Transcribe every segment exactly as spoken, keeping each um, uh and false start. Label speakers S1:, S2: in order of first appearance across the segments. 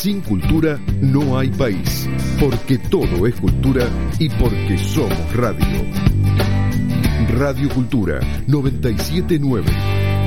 S1: Sin cultura no hay país, porque todo es cultura y porque somos radio. Radio Cultura noventa y siete punto nueve.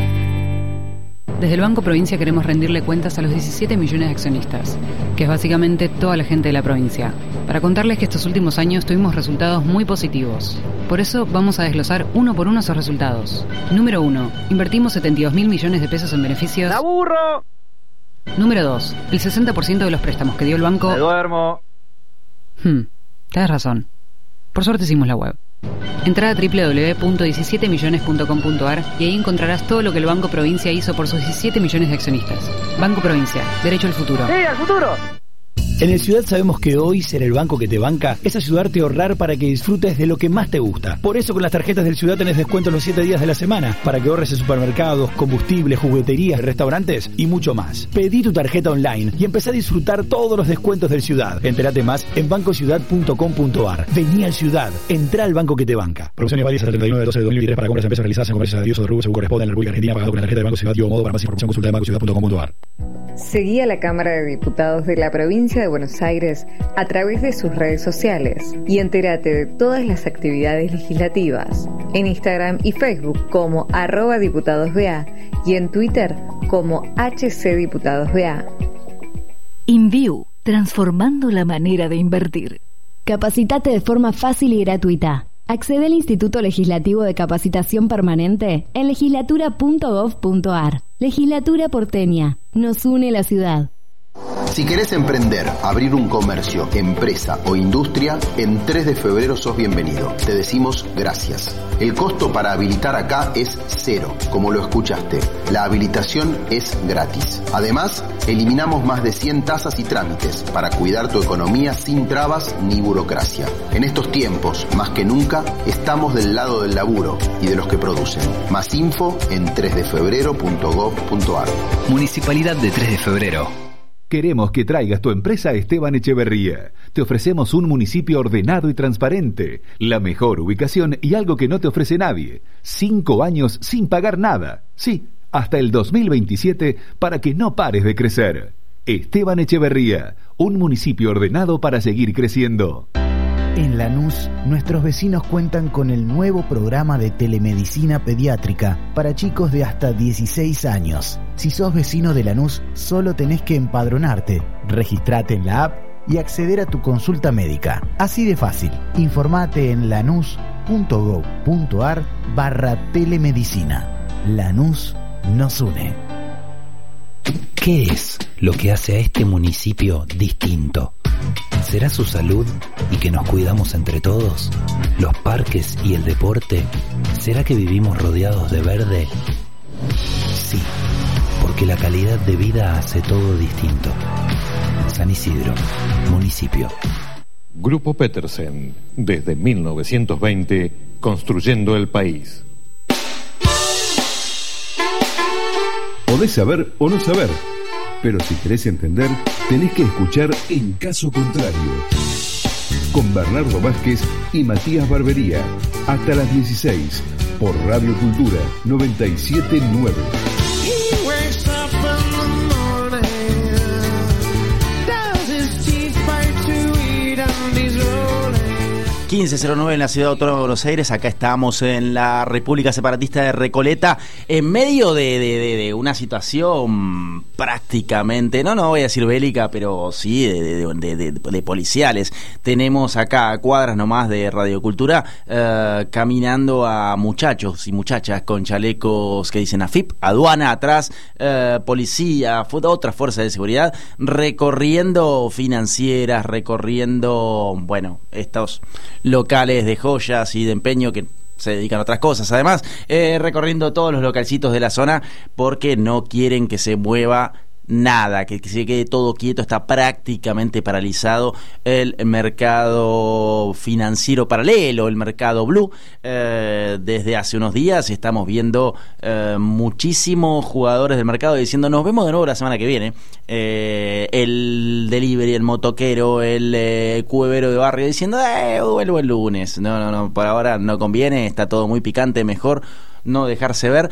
S2: Desde el Banco Provincia queremos rendirle cuentas a los diecisiete millones de accionistas, que es básicamente toda la gente de la provincia, para contarles que estos últimos años tuvimos resultados muy positivos. Por eso vamos a desglosar uno por uno esos resultados. Número uno. Invertimos setenta y dos mil millones de pesos en beneficios.
S3: ¡La burro!
S2: Número dos. El sesenta por ciento de los préstamos que dio el banco...
S3: ¡Me duermo!
S2: Hmm, tienes razón. Por suerte hicimos la web. Entrá a doble u doble u doble u punto diecisiete millones punto com punto a r y ahí encontrarás todo lo que el Banco Provincia hizo por sus diecisiete millones de accionistas. Banco Provincia, derecho al futuro.
S3: ¡Sí, al futuro!
S4: En el Ciudad sabemos que hoy ser el banco que te banca es ayudarte a ahorrar para que disfrutes de lo que más te gusta. Por eso con las tarjetas del Ciudad tenés descuento los siete días de la semana para que ahorres en supermercados, combustibles, jugueterías, restaurantes y mucho más. Pedí tu tarjeta online y empecé a disfrutar todos los descuentos del Ciudad. Entérate más en banco ciudad punto com punto a r. Vení al Ciudad, entrá al banco que te banca.
S5: Promociones válidas hasta el treinta y nueve de doce de dos mil veintitrés para compras de empresas realizadas en comercios de uso de rubro según corresponde en la República Argentina, pagado con la tarjeta de Banco Ciudad y o modo. Para más información consulta de banco ciudad punto com punto a r.
S6: Seguí a la Cámara de Diputados de la Provincia de Buenos Aires a través de sus redes sociales y entérate de todas las actividades legislativas en Instagram y Facebook como arroba diputadosba y en Twitter como hcdiputadosba.
S7: InView, transformando la manera de invertir.
S8: Capacitate de forma fácil y gratuita. Accede al Instituto Legislativo de Capacitación Permanente en legislatura punto gov punto a r. Legislatura porteña. Nos une la ciudad.
S9: Si querés emprender, abrir un comercio, empresa o industria, en tres de febrero sos bienvenido. Te decimos gracias. El costo para habilitar acá es cero, como lo escuchaste. La habilitación es gratis. Además, eliminamos más de cien tasas y trámites para cuidar tu economía sin trabas ni burocracia. En estos tiempos, más que nunca, estamos del lado del laburo y de los que producen. Más info en tres de febrero punto gov punto a r.
S10: Municipalidad de tres de febrero.
S11: Queremos que traigas tu empresa a Esteban Echeverría. Te ofrecemos un municipio ordenado y transparente, la mejor ubicación y algo que no te ofrece nadie. Cinco años sin pagar nada. Sí, hasta el dos mil veintisiete para que no pares de crecer. Esteban Echeverría, un municipio ordenado para seguir creciendo.
S12: En Lanús, nuestros vecinos cuentan con el nuevo programa de telemedicina pediátrica para chicos de hasta dieciséis años. Si sos vecino de Lanús, solo tenés que empadronarte, registrate en la app y acceder a tu consulta médica. Así de fácil. Informate en lanús punto gov punto a r barra telemedicina. Lanús nos une.
S13: ¿Qué es lo que hace a este municipio distinto? ¿Será su salud y que nos cuidamos entre todos? ¿Los parques y el deporte? ¿Será que vivimos rodeados de verde? Sí, porque la calidad de vida hace todo distinto. San Isidro, municipio.
S14: Grupo Petersen, desde mil novecientos veinte, construyendo el país.
S1: Podés saber o no saber, pero si querés entender, tenés que escuchar En Caso Contrario, con Bernardo Vázquez y Matías Barbería, hasta las dieciséis, por Radio Cultura noventa y siete punto nueve.
S15: quince cero nueve en la Ciudad Autónoma de Buenos Aires. Acá estamos en la República Separatista de Recoleta, en medio de, de, de, de una situación prácticamente, no, no voy a decir bélica, pero sí de, de, de, de, de policiales. Tenemos acá a cuadras nomás de Radiocultura eh, caminando a muchachos y muchachas con chalecos que dicen A F I P, aduana atrás, eh, policía, otra fuerza de seguridad, recorriendo financieras, recorriendo, bueno, estos locales de joyas y de empeño que se dedican a otras cosas, además eh, recorriendo todos los localcitos de la zona porque no quieren que se mueva nada, que, que se quede todo quieto. Está prácticamente paralizado el mercado financiero paralelo, el mercado blue. Eh, desde hace unos días estamos viendo eh, muchísimos jugadores del mercado diciendo nos vemos de nuevo la semana que viene. Eh, el delivery, el motoquero, el eh, cuevero de barrio diciendo eh, vuelvo el lunes. No, no, no, por ahora no conviene, está todo muy picante, mejor no dejarse ver,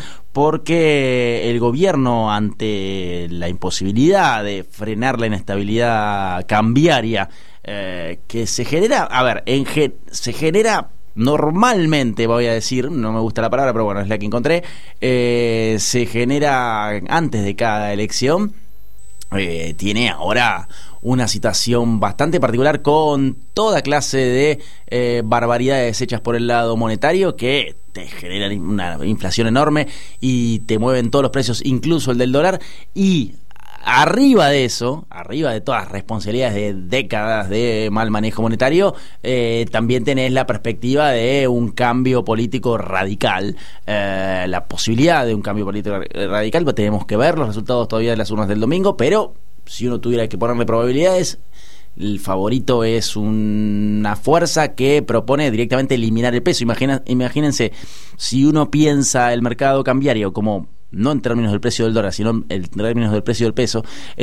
S15: porque el gobierno, ante la imposibilidad de frenar la inestabilidad cambiaria eh, que se genera, a ver, en ge- se genera normalmente, voy a decir, no me gusta la palabra, pero bueno, es la que encontré, eh, se genera antes de cada elección, eh, tiene ahora una situación bastante particular con toda clase de eh, barbaridades hechas por el lado monetario que te generan una inflación enorme y te mueven todos los precios, incluso el del dólar, y arriba de eso, arriba de todas las responsabilidades de décadas de mal manejo monetario, eh, también tenés la perspectiva de un cambio político radical, eh, la posibilidad de un cambio político radical, pues tenemos que ver los resultados todavía de las urnas del domingo, pero si uno tuviera que ponerle probabilidades, el favorito es una fuerza que propone directamente eliminar el peso. Imagina, imagínense, si uno piensa el mercado cambiario como no en términos del precio del dólar, sino en términos del precio del peso,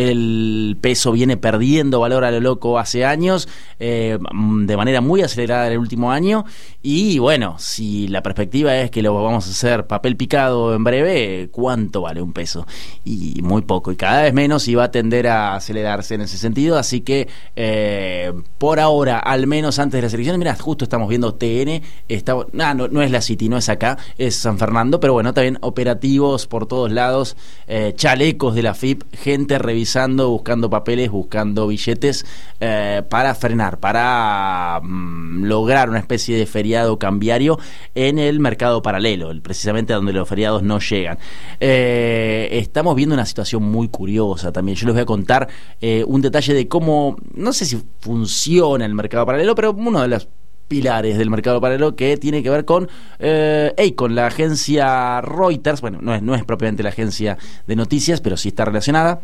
S15: el peso viene perdiendo valor a lo loco hace años, eh, de manera muy acelerada en el último año, y bueno, si la perspectiva es que lo vamos a hacer papel picado en breve, ¿cuánto vale un peso? Y muy poco, y cada vez menos, y va a tender a acelerarse en ese sentido, así que eh, por ahora, al menos antes de las elecciones, mirá, justo estamos viendo T N, está, nah, no, no es la City, no es acá, es San Fernando, pero bueno, también operativos por todos lados, eh, chalecos de la F I P, gente revisando, buscando papeles, buscando billetes eh, para frenar, para mm, lograr una especie de feriado cambiario en el mercado paralelo, precisamente donde los feriados no llegan. Eh, estamos viendo una situación muy curiosa también. Yo les voy a contar eh, un detalle de cómo, no sé si funciona el mercado paralelo, pero uno de los pilares del mercado paralelo que tiene que ver con eh, Eikon, la agencia Reuters, bueno, no es, no es propiamente la agencia de noticias, pero sí está relacionada,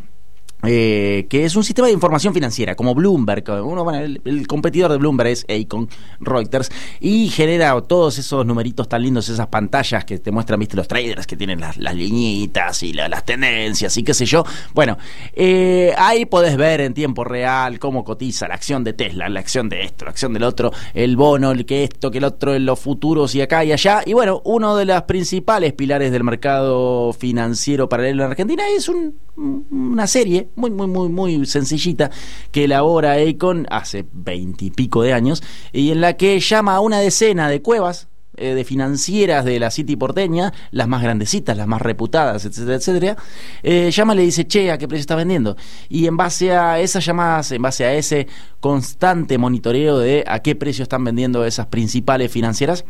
S15: eh, que es un sistema de información financiera, como Bloomberg. Uno, bueno, el, el competidor de Bloomberg es Eikon, Reuters, y genera todos esos numeritos tan lindos, esas pantallas que te muestran, viste, los traders que tienen las, las liñitas y la, las tendencias y qué sé yo. Bueno, eh, ahí podés ver en tiempo real cómo cotiza la acción de Tesla, la acción de esto, la acción del otro, el bono, el que esto, que el otro, en los futuros y acá y allá. Y bueno, uno de los principales pilares del mercado financiero paralelo en Argentina es un, una serie muy, muy, muy, muy sencillita que elabora Eikon hace veintipico de años, y en la que llama a una decena de cuevas eh, de financieras de la City porteña, las más grandecitas, las más reputadas, etcétera, etcétera, eh, llama y le dice, che, ¿a qué precio está vendiendo? Y en base a esas llamadas, en base a ese constante monitoreo de a qué precio están vendiendo esas principales financieras,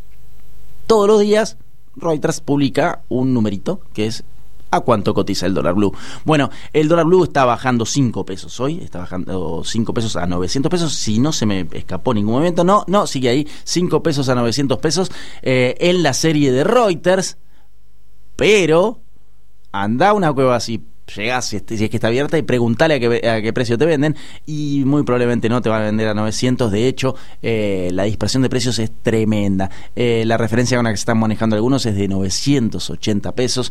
S15: todos los días Reuters publica un numerito que es ¿a cuánto cotiza el dólar blue? Bueno, el dólar blue está bajando cinco pesos hoy, está bajando cinco pesos a novecientos pesos, si no se me escapó ningún momento, no, no, sigue ahí, cinco pesos a novecientos pesos eh, en la serie de Reuters, pero anda a una cueva así, llegás si es que está abierta y preguntale a qué, a qué precio te venden, y muy probablemente no te van a vender a novecientos. De hecho, eh, la dispersión de precios es tremenda. Eh, la referencia con la que se están manejando algunos es de novecientos ochenta pesos.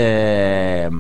S15: Eh,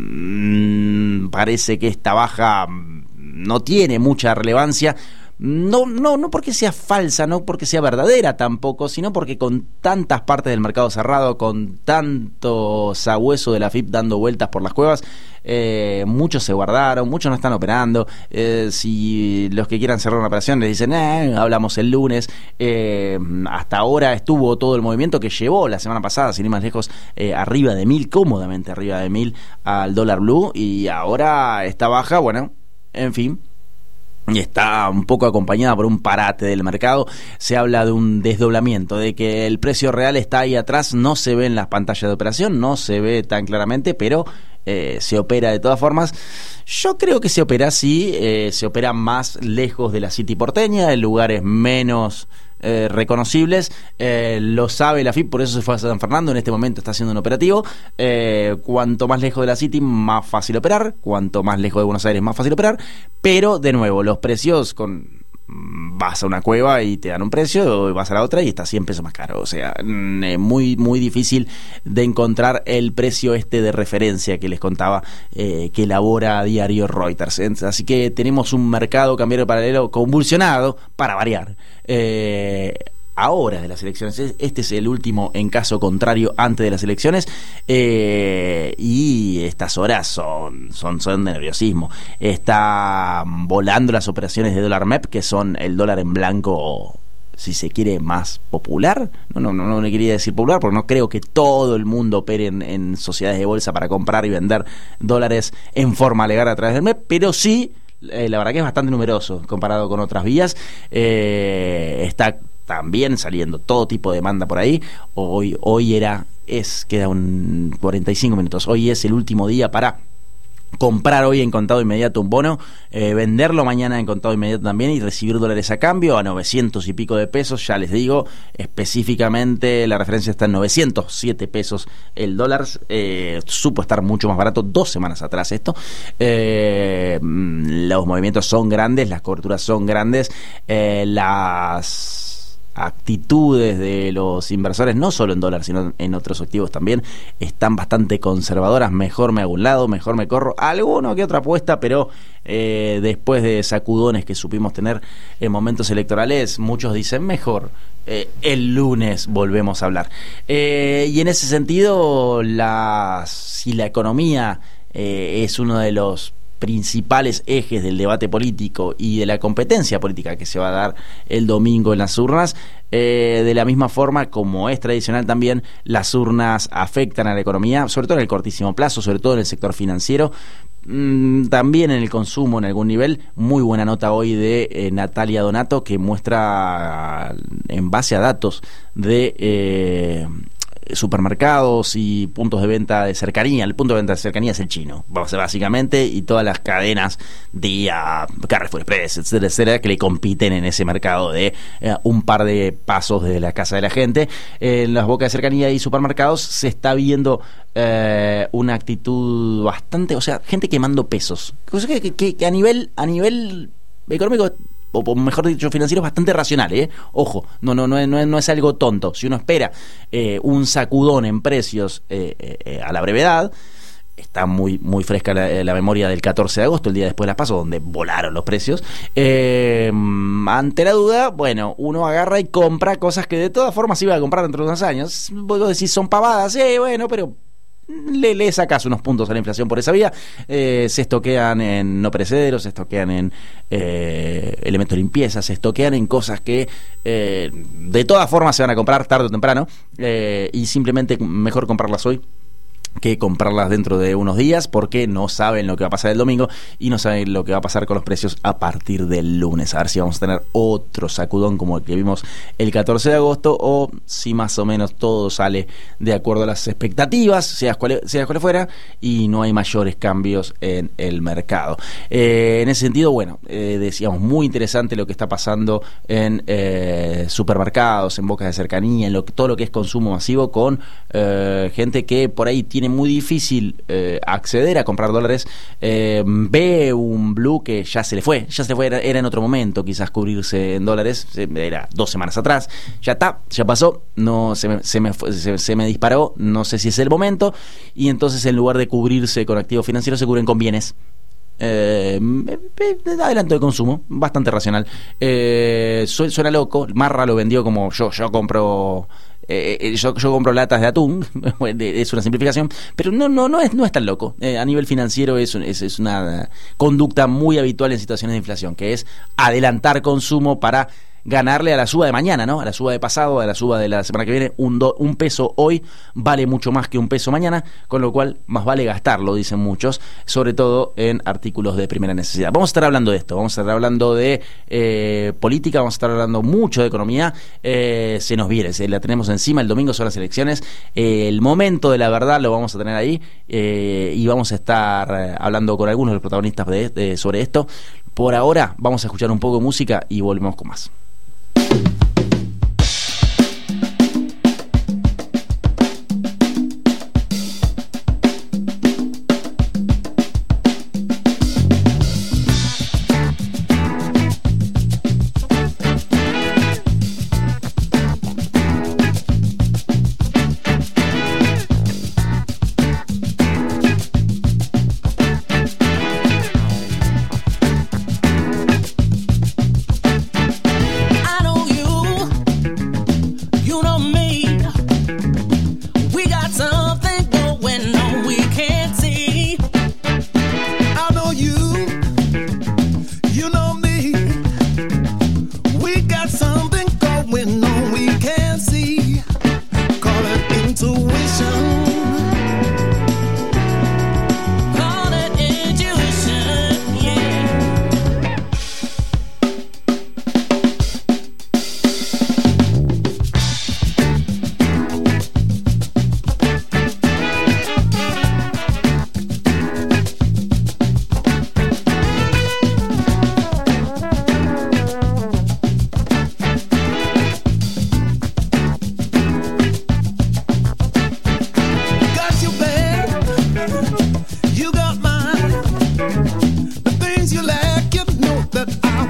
S15: mmm, parece que esta baja no tiene mucha relevancia. No, no, no porque sea falsa, no porque sea verdadera tampoco, sino porque con tantas partes del mercado cerrado, con tanto sabueso de la F I P dando vueltas por las cuevas, eh, muchos se guardaron, muchos no están operando. Eh, si los que quieran cerrar una operación les dicen, eh, hablamos el lunes. Eh, hasta ahora estuvo todo el movimiento que llevó la semana pasada, sin ir más lejos, eh, arriba de mil, cómodamente arriba de mil al dólar blue, y ahora esta baja, bueno, en fin, y está un poco acompañada por un parate del mercado. Se habla de un desdoblamiento, de que el precio real está ahí atrás, no se ve en las pantallas de operación, no se ve tan claramente, pero eh, se opera de todas formas. Yo creo que se opera así, eh, se opera más lejos de la City porteña, en lugares menos Eh, reconocibles, eh, lo sabe la F I P, por eso se fue a San Fernando, en este momento está haciendo un operativo. Eh, cuanto más lejos de la City, más fácil operar, cuanto más lejos de Buenos Aires, más fácil operar, pero de nuevo, los precios con... vas a una cueva y te dan un precio, vas a la otra y está cien pesos más caro, o sea, muy muy difícil de encontrar el precio este de referencia que les contaba, eh, que elabora a diario Reuters. Así que tenemos un mercado cambiario paralelo convulsionado, para variar, eh, a horas de las elecciones. Este es el último en caso contrario antes de las elecciones, eh, y estas horas son, son, son de nerviosismo. Está volando las operaciones de dólar M E P, que son el dólar en blanco, si se quiere, más popular. No, no, no, no le quería decir popular porque no creo que todo el mundo opere en, en sociedades de bolsa para comprar y vender dólares en forma legal a través del M E P, pero sí, eh, la verdad que es bastante numeroso comparado con otras vías. Eh, está también saliendo todo tipo de demanda por ahí. Hoy, hoy era, es, queda un cuarenta y cinco minutos. Hoy es el último día para comprar hoy en contado inmediato un bono, eh, venderlo mañana en contado inmediato también y recibir dólares a cambio a novecientos y pico de pesos. Ya les digo, específicamente la referencia está en novecientos siete pesos el dólar. Eh, supo estar mucho más barato dos semanas atrás esto. Eh, los movimientos son grandes, las coberturas son grandes, eh, las actitudes de los inversores, no solo en dólares sino en otros activos también, están bastante conservadoras. Mejor me hago un lado, mejor me corro alguno que otra apuesta, pero eh, después de sacudones que supimos tener en momentos electorales, muchos dicen mejor eh, el lunes volvemos a hablar. Eh, y en ese sentido, la, si la economía eh, es uno de los principales ejes del debate político y de la competencia política que se va a dar el domingo en las urnas, eh, de la misma forma como es tradicional también, las urnas afectan a la economía, sobre todo en el cortísimo plazo, sobre todo en el sector financiero, mmm, también en el consumo en algún nivel. Muy buena nota hoy de eh, Natalia Donato, que muestra en base a datos de eh, supermercados y puntos de venta de cercanía. El punto de venta de cercanía es el chino, básicamente, y todas las cadenas de uh, Carrefour Express, etcétera, etcétera, que le compiten en ese mercado de uh, un par de pasos de la casa de la gente. Eh, en las bocas de cercanía y supermercados se está viendo uh, una actitud bastante, o sea, gente quemando pesos, cosa que, que, que a nivel a nivel económico, o mejor dicho financiero, es bastante racional, ¿eh? Ojo, no, no, no, es, no, es, no es algo tonto. Si uno espera eh, un sacudón en precios eh, eh, a la brevedad, está muy muy fresca la, la memoria del catorce de agosto, el día después de las PASO, donde volaron los precios. Eh, ante la duda, bueno, uno agarra y compra cosas que de todas formas iba a comprar dentro de unos años. Vos decís, son pavadas, eh, bueno, pero le, le sacas unos puntos a la inflación por esa vía. Eh, se estoquean en no perecederos, se estoquean en eh, elementos de limpieza, se estoquean en cosas que eh, de todas formas se van a comprar tarde o temprano, eh, y simplemente mejor comprarlas hoy que comprarlas dentro de unos días, porque no saben lo que va a pasar el domingo y no saben lo que va a pasar con los precios a partir del lunes. A ver si vamos a tener otro sacudón como el que vimos el catorce de agosto, o si más o menos todo sale de acuerdo a las expectativas, sea cual, sea cual fuera, y no hay mayores cambios en el mercado. Eh, en ese sentido, bueno, eh, decíamos, muy interesante lo que está pasando en eh, supermercados, en bocas de cercanía, en lo, todo lo que es consumo masivo, con eh, gente que por ahí tiene muy difícil eh, acceder a comprar dólares, eh, ve un blue que ya se le fue, ya se le fue, era, era en otro momento quizás cubrirse en dólares, era dos semanas atrás, ya está, ya pasó, no se me, se me, se, se me disparó, no sé si es el momento, y entonces en lugar de cubrirse con activos financieros se cubren con bienes. Eh, adelanto de consumo bastante racional. Eh, suena loco. Marra lo vendió como yo, yo compro Eh, yo, yo compro latas de atún, es una simplificación, pero no no no es no es tan loco. Eh, a nivel financiero es, es, es una conducta muy habitual en situaciones de inflación, que es adelantar consumo para ganarle a la suba de mañana, ¿no? A la suba de pasado, a la suba de la semana que viene. Un, do, un peso hoy vale mucho más que un peso mañana, con lo cual más vale gastarlo, dicen muchos, sobre todo en artículos de primera necesidad. Vamos a estar hablando de esto, vamos a estar hablando de eh, política, vamos a estar hablando mucho de economía. Eh, se nos viene, se la tenemos encima, el domingo son las elecciones, eh, el momento de la verdad lo vamos a tener ahí, eh, y vamos a estar eh, hablando con algunos de los protagonistas de, de, sobre esto. Por ahora vamos a escuchar un poco de música y volvemos con más.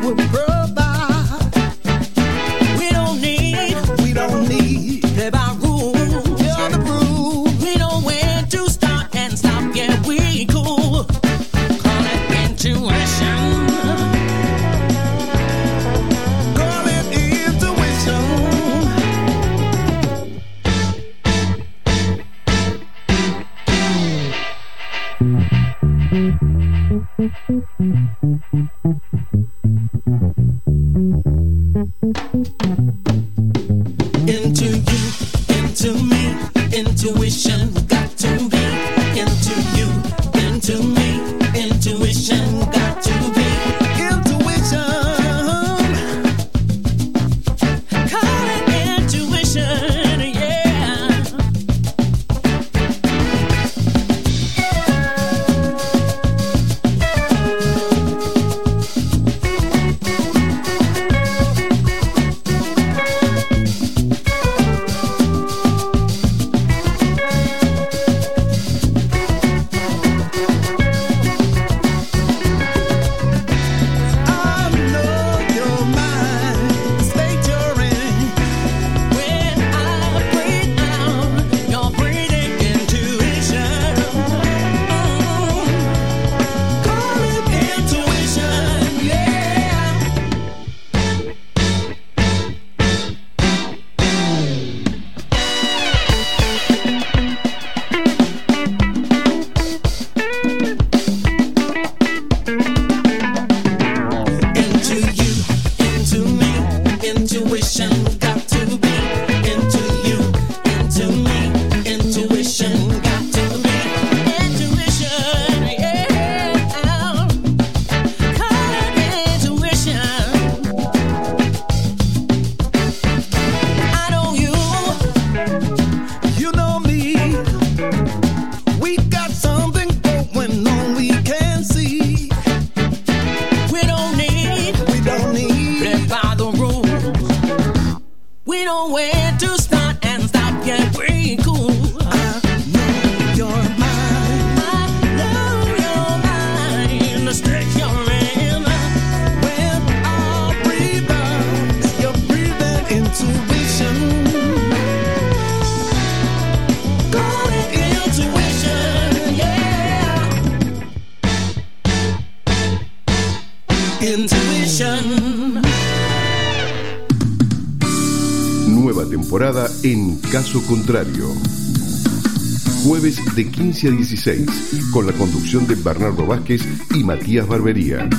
S1: En Caso Contrario, jueves de quince a dieciséis, con la conducción de Bernardo Vázquez y Matías Barbería.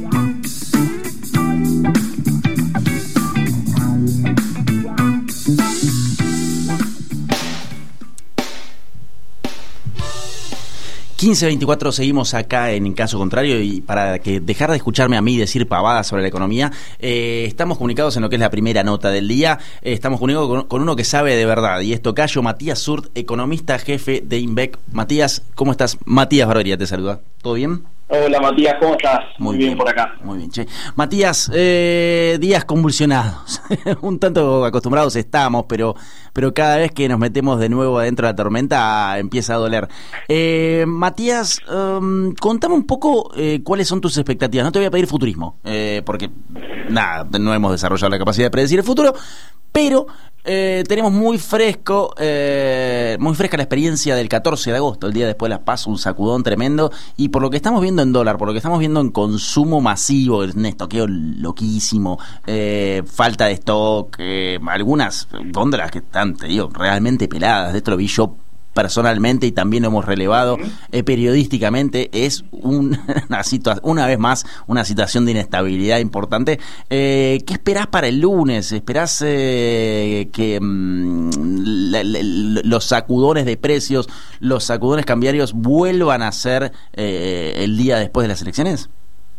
S15: quince veinticuatro, seguimos acá en Caso Contrario, y para que dejar de escucharme a mí decir pavadas sobre la economía, eh, estamos comunicados en lo que es la primera nota del día. Eh, estamos comunicados con, con uno que sabe de verdad, y es tocayo Matías Zurt, economista jefe de INVEC. Matías, ¿cómo estás? Matías Barbería te saluda. ¿Todo bien?
S3: Hola Matías, ¿cómo estás?
S15: Muy,
S3: Muy
S15: bien,
S3: bien por acá.
S15: Muy bien, che. Matías, eh, días convulsionados. Un tanto acostumbrados estamos, pero pero cada vez que nos metemos de nuevo adentro de la tormenta empieza a doler. Eh, Matías, um, contame un poco eh, cuáles son tus expectativas. No te voy a pedir futurismo, eh, porque nada, no hemos desarrollado la capacidad de predecir el futuro, pero eh, tenemos muy fresco, eh, muy fresca la experiencia del catorce de agosto, el día después de las PASO, un sacudón tremendo, y por lo que estamos viendo en dólar, por lo que estamos viendo en consumo masivo, en estoqueo loquísimo, eh, falta de stock, eh, algunas góndolas que están, te digo, realmente peladas. De esto lo vi yo personalmente y también lo hemos relevado eh, periodísticamente. Es un, una situación, una vez más, una situación de inestabilidad importante. Eh, ¿Qué esperás para el lunes? ¿Esperás eh, que mmm, la, la, los sacudones de precios, los sacudones cambiarios vuelvan a ser eh, el día después de las elecciones?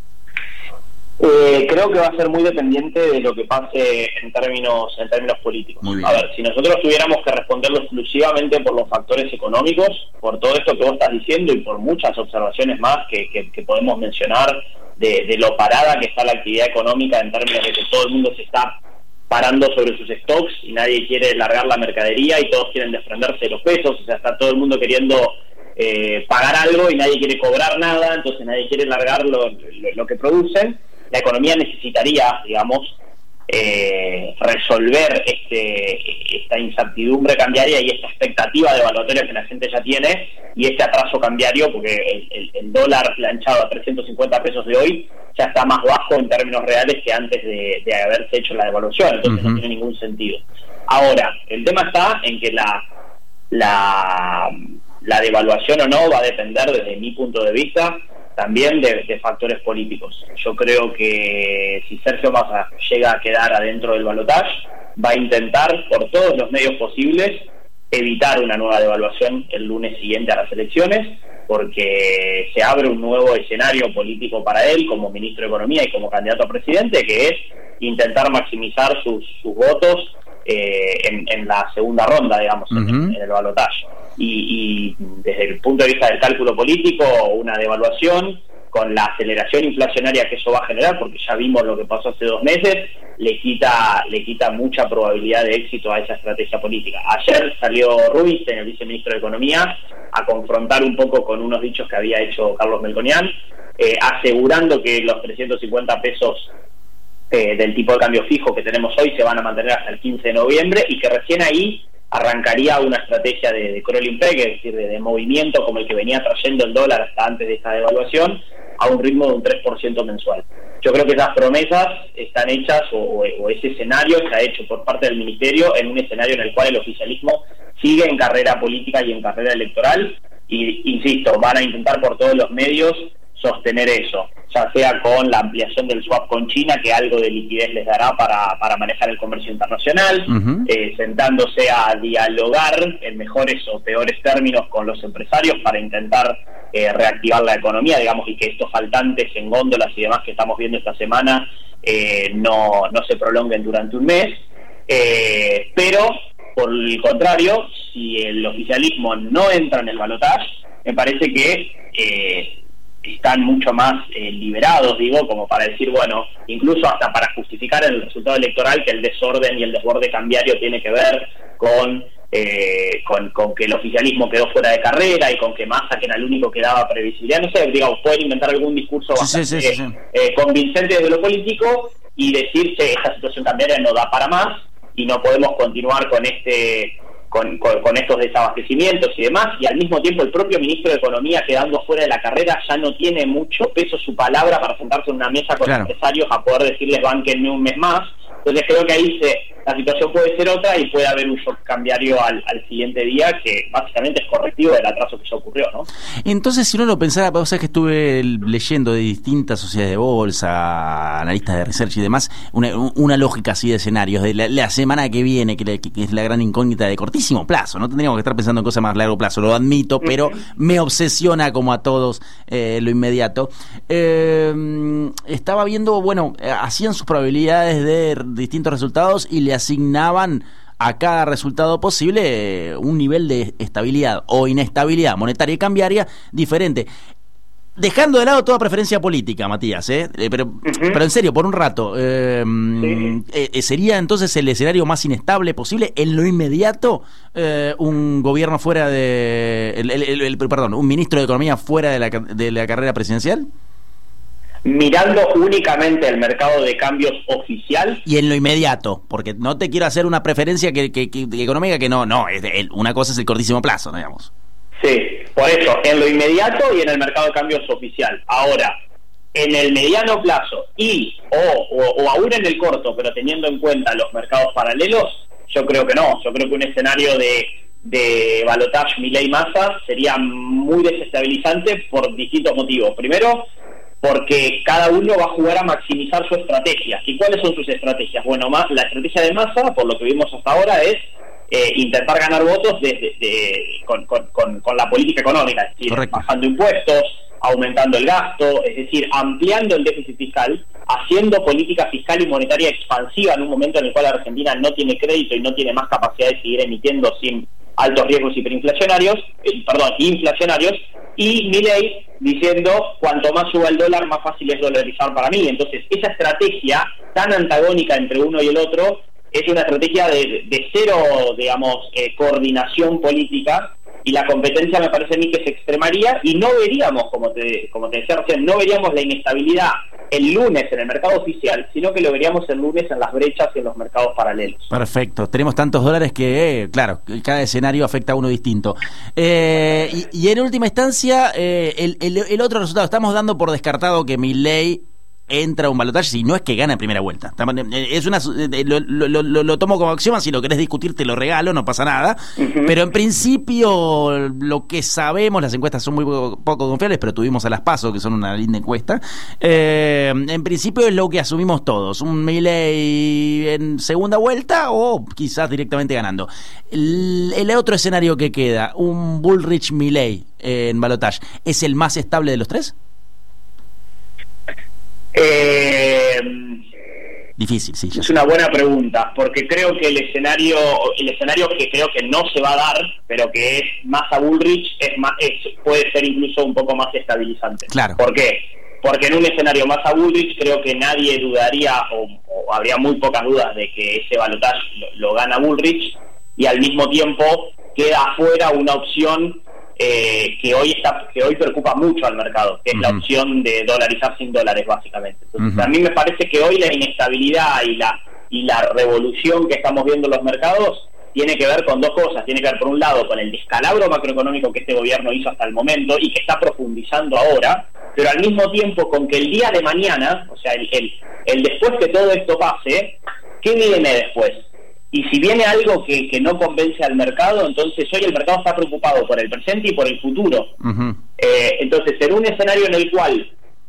S3: Eh, creo que va a ser muy dependiente de lo que pase en términos en términos políticos. A ver, si nosotros tuviéramos que responderlo exclusivamente por los factores económicos, por todo esto que vos estás diciendo y por muchas observaciones más que, que, que podemos mencionar de, de lo parada que está la actividad económica, en términos de que todo el mundo se está parando sobre sus stocks y nadie quiere largar la mercadería y todos quieren desprenderse de los pesos, o sea, está todo el mundo queriendo eh, pagar algo y nadie quiere cobrar nada, entonces nadie quiere largar lo, lo, lo que producen. la economía necesitaría, digamos, eh, resolver este esta incertidumbre cambiaria y esta expectativa devaluatoria que la gente ya tiene y este atraso cambiario, porque el, el, el dólar planchado a trescientos cincuenta pesos de hoy ya está más bajo en términos reales que antes de, de haberse hecho la devaluación, entonces uh-huh. no tiene ningún sentido. Ahora, el tema está en que la la la devaluación o no va a depender, desde mi punto de vista, también de, de factores políticos. Yo creo que si Sergio Massa llega a quedar adentro del balotaje, va a intentar por todos los medios posibles evitar una nueva devaluación el lunes siguiente a las elecciones, porque se abre un nuevo escenario político para él como ministro de Economía y como candidato a presidente, que es intentar maximizar sus, sus votos eh, en, en la segunda ronda, digamos, uh-huh. en, en el balotaje. Y, y desde el punto de vista del cálculo político, una devaluación con la aceleración inflacionaria que eso va a generar, porque ya vimos lo que pasó hace dos meses, le quita le quita mucha probabilidad de éxito a esa estrategia política. Ayer salió Ruiz, el viceministro de Economía, a confrontar un poco con unos dichos que había hecho Carlos Melconian, eh, asegurando que los trescientos cincuenta pesos eh, del tipo de cambio fijo que tenemos hoy se van a mantener hasta el quince de noviembre y que recién ahí arrancaría una estrategia de, de crawling peg, es decir, de, de movimiento como el que venía trayendo el dólar hasta antes de esta devaluación, a un ritmo de un tres por ciento mensual. Yo creo que esas promesas están hechas, o, o, o ese escenario está hecho por parte del Ministerio en un escenario en el cual el oficialismo sigue en carrera política y en carrera electoral, y insisto, van a intentar por todos los medios sostener eso, ya sea con la ampliación del swap con China, que algo de liquidez les dará para, para manejar el comercio internacional, uh-huh. eh, sentándose a dialogar en mejores o peores términos con los empresarios para intentar eh, reactivar la economía, digamos, y que estos faltantes en góndolas y demás que estamos viendo esta semana eh, no, no se prolonguen durante un mes, eh, pero por el contrario, si el oficialismo no entra en el balotaje, me parece que eh, están mucho más eh, liberados, digo, como para decir, bueno, incluso hasta para justificar el resultado electoral, que el desorden y el desborde cambiario tiene que ver con, eh, con, con que el oficialismo quedó fuera de carrera y con que Massa, que era el único que daba previsibilidad, no sé, digamos, pueden inventar algún discurso
S15: sí,
S3: bastante
S15: sí, sí, sí.
S3: Eh, convincente desde lo político y decir que esta situación cambiaria no da para más y no podemos continuar con este Con, con, con estos desabastecimientos y demás, y al mismo tiempo el propio ministro de Economía, quedando fuera de la carrera, ya no tiene mucho peso su palabra para sentarse en una mesa con claro. empresarios a poder decirles banquenme un mes más. Entonces creo que ahí se, la situación puede ser otra y puede haber un shock cambiario al, al siguiente día, que básicamente es correctivo del atraso que ya ocurrió, ¿no?
S15: Entonces, si uno lo pensara, vos sabés que estuve leyendo de distintas sociedades de bolsa, analistas de research y demás, una, una lógica así de escenarios, de la, la semana que viene, que, la, que es la gran incógnita de cortísimo plazo, no tendríamos que estar pensando en cosas más a largo plazo, lo admito, pero uh-huh. me obsesiona como a todos eh, lo inmediato. Eh, estaba viendo, bueno, hacían sus probabilidades de distintos resultados y le asignaban a cada resultado posible un nivel de estabilidad o inestabilidad monetaria y cambiaria diferente, dejando de lado toda preferencia política, Matías, ¿eh? Eh, pero, uh-huh. pero en serio, por un rato, eh, sí. eh, ¿sería entonces el escenario más inestable posible en lo inmediato eh, un gobierno fuera de el, el, el, el, perdón, un ministro de Economía fuera de la, de la carrera presidencial?
S3: Mirando únicamente el mercado de cambios oficial
S15: y en lo inmediato, porque no te quiero hacer una preferencia que, que, que económica que no, no, es de, una cosa es el cortísimo plazo, digamos.
S3: Sí, por eso, en lo inmediato y en el mercado de cambios oficial. Ahora, en el mediano plazo y o, o, o aún en el corto, pero teniendo en cuenta los mercados paralelos, yo creo que no, yo creo que un escenario de de balotaje Milei-Massa sería muy desestabilizante por distintos motivos. Primero, porque cada uno va a jugar a maximizar su estrategia. ¿Y cuáles son sus estrategias? Bueno, más la estrategia de Massa, por lo que vimos hasta ahora, es eh, intentar ganar votos de, de, de, con, con, con, con la política económica, es decir, Correcto. bajando impuestos, aumentando el gasto, es decir, ampliando el déficit fiscal, haciendo política fiscal y monetaria expansiva en un momento en el cual Argentina no tiene crédito y no tiene más capacidad de seguir emitiendo sin altos riesgos hiperinflacionarios, eh, perdón, inflacionarios, y Milei diciendo, cuanto más suba el dólar, más fácil es dolarizar para mí. Entonces, esa estrategia tan antagónica entre uno y el otro es una estrategia de, de cero, digamos, eh, coordinación política, y la competencia me parece a mí que se extremaría y no veríamos, como te, como te decía recién, no veríamos la inestabilidad el lunes en el mercado oficial, sino que lo veríamos el lunes en las brechas y en los mercados paralelos.
S15: Perfecto, tenemos tantos dólares que, eh, claro, cada escenario afecta a uno distinto. Eh, y, y en última instancia, eh, el, el, el otro resultado, estamos dando por descartado que Milei entra a un balotaje, si no es que gana en primera vuelta. Es una lo, lo, lo, lo tomo como axioma, si lo querés discutir te lo regalo, no pasa nada. Uh-huh. Pero en principio, lo que sabemos, las encuestas son muy poco, poco confiables, pero tuvimos a las PASO, que son una linda encuesta. Eh, en principio es lo que asumimos todos, un Milei en segunda vuelta o quizás directamente ganando. El, el otro escenario que queda, un Bullrich Milei en balotaje, ¿es el más estable de los tres?
S3: Eh,
S15: Difícil, sí.
S3: Es una buena pregunta, porque creo que el escenario, el escenario que creo que no se va a dar, pero que es más a Bullrich, es más, es, puede ser incluso un poco más estabilizante.
S15: Claro.
S3: ¿Por qué? Porque en un escenario más a Bullrich creo que nadie dudaría, o, o habría muy pocas dudas de que ese balotaje lo, lo gana Bullrich, y al mismo tiempo queda afuera una opción Eh, que hoy está que hoy preocupa mucho al mercado, que es uh-huh. la opción de dolarizar sin dólares, básicamente. Entonces, uh-huh. a mí me parece que hoy la inestabilidad y la y la revolución que estamos viendo en los mercados tiene que ver con dos cosas. Tiene que ver, por un lado, con el descalabro macroeconómico que este gobierno hizo hasta el momento y que está profundizando ahora, pero al mismo tiempo con que el día de mañana, o sea, el, el, el después que todo esto pase, ¿qué viene después? Y si viene algo que, que no convence al mercado, entonces hoy el mercado está preocupado por el presente y por el futuro. Uh-huh. Eh, entonces, en un escenario en el cual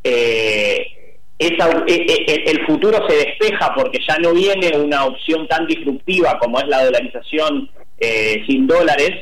S3: eh, esa, eh, eh, el futuro se despeja porque ya no viene una opción tan disruptiva como es la dolarización eh, sin dólares,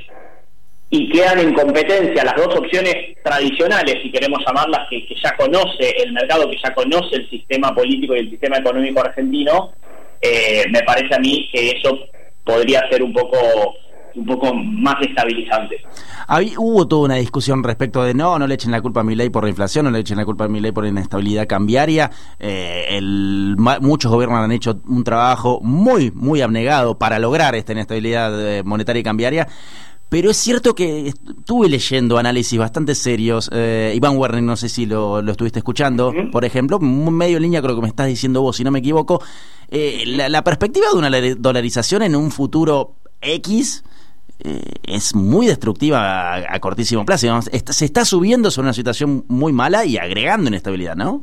S3: y quedan en competencia las dos opciones tradicionales, si queremos llamarlas, que, que ya conoce el mercado, que ya conoce el sistema político y el sistema económico argentino, Eh, me parece a mí que eso podría ser un poco un poco más estabilizante.
S15: Habí, hubo toda una discusión respecto de no, no le echen la culpa a Milei por la inflación, no le echen la culpa a Milei por la inestabilidad cambiaria. Eh, el, muchos gobiernos han hecho un trabajo muy, muy abnegado para lograr esta inestabilidad monetaria y cambiaria. Pero es cierto que estuve leyendo análisis bastante serios. Eh, Iván Werner, no sé si lo, lo estuviste escuchando, uh-huh. por ejemplo, medio en línea creo que me estás diciendo vos, si no me equivoco. Eh, la, la perspectiva de una dolarización en un futuro X eh, es muy destructiva a, a cortísimo plazo. Digamos, está, se está subiendo sobre una situación muy mala y agregando inestabilidad, ¿no?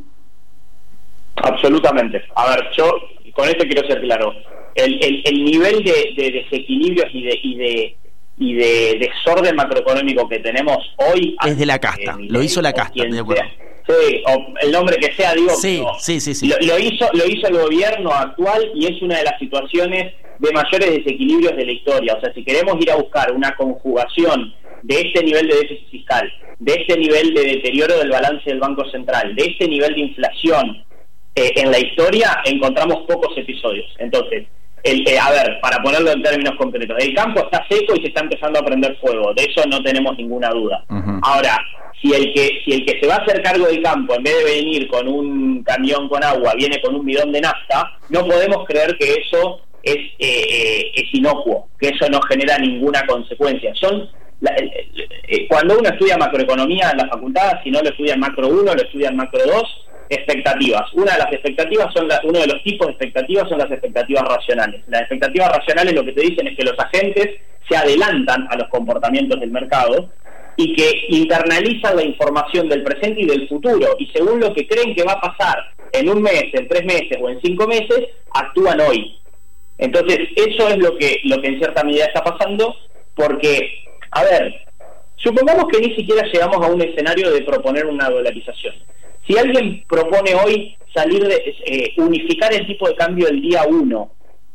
S3: Absolutamente. A ver, yo con esto quiero ser claro. El, el, el nivel de, de desequilibrios y de... Y de y de desorden macroeconómico que tenemos hoy
S15: es de la casta, eh, lo hizo la casta, de acuerdo.
S3: Sí, o el nombre que sea, digo,
S15: sí,
S3: no,
S15: sí, sí, sí.
S3: Lo, lo hizo lo hizo el gobierno actual y es una de las situaciones de mayores desequilibrios de la historia. O sea, si queremos ir a buscar una conjugación de este nivel de déficit fiscal, de este nivel de deterioro del balance del Banco Central, de este nivel de inflación eh, en la historia, encontramos pocos episodios. Entonces, El, eh, a ver, para ponerlo en términos concretos, el campo está seco y se está empezando a prender fuego, de eso no tenemos ninguna duda. Uh-huh. Ahora, si el que si el que se va a hacer cargo del campo, en vez de venir con un camión con agua, viene con un bidón de nafta, no podemos creer que eso es, eh, eh, es inocuo, que eso no genera ninguna consecuencia. Son la, eh, eh, cuando uno estudia macroeconomía en la facultad, si no lo estudia en macro uno, lo estudia en macro dos, expectativas. Una de las expectativas son la, uno de los tipos de expectativas son las expectativas racionales. Las expectativas racionales lo que te dicen es que los agentes se adelantan a los comportamientos del mercado y que internalizan la información del presente y del futuro, y según lo que creen que va a pasar en un mes, en tres meses o en cinco meses, actúan hoy. Entonces, eso es lo que lo que en cierta medida está pasando, porque, a ver, supongamos que ni siquiera llegamos a un escenario de proponer una dolarización. Si alguien propone hoy salir de eh, unificar el tipo de cambio el día uno,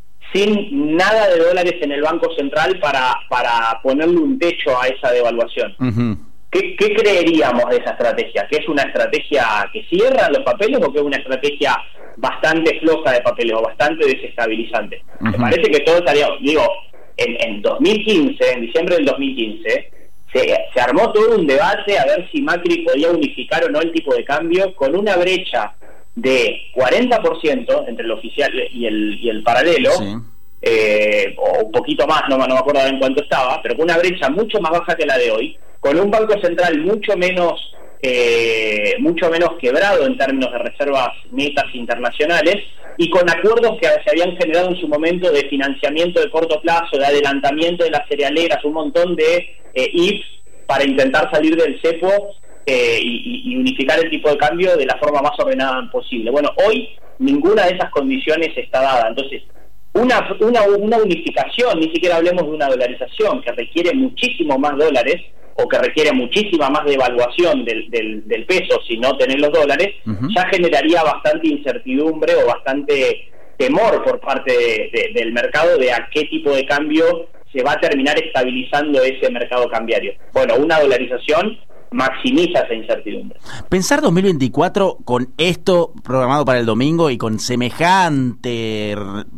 S3: sin nada de dólares en el Banco Central para para ponerle un techo a esa devaluación, uh-huh. ¿qué, ¿qué creeríamos de esa estrategia? ¿Que es una estrategia que cierra los papeles o que es una estrategia bastante floja de papeles o bastante desestabilizante? Uh-huh. Me parece que todo estaría, digo, en, en dos mil quince, en diciembre del dos mil quince, Se, se armó todo un debate a ver si Macri podía unificar o no el tipo de cambio, con una brecha de cuarenta por ciento entre el oficial y el, y el paralelo, sí. eh, o un poquito más, no, no me acuerdo en cuánto estaba, pero con una brecha mucho más baja que la de hoy, con un Banco Central mucho menos eh, mucho menos quebrado en términos de reservas netas internacionales, y con acuerdos que se habían generado en su momento de financiamiento de corto plazo, de adelantamiento de las cerealeras, un montón de eh, I F para intentar salir del cepo eh, y, y unificar el tipo de cambio de la forma más ordenada posible. Bueno, hoy ninguna de esas condiciones está dada, entonces una, una, una unificación, ni siquiera hablemos de una dolarización, que requiere muchísimo más dólares, o que requiere muchísima más devaluación del, del, del peso si no tener los dólares, uh-huh. ya generaría bastante incertidumbre o bastante temor por parte de, de, del mercado de a qué tipo de cambio se va a terminar estabilizando ese mercado cambiario. Bueno, una dolarización maximiza esa incertidumbre.
S15: Pensar dos mil veinticuatro con esto programado para el domingo y con semejante,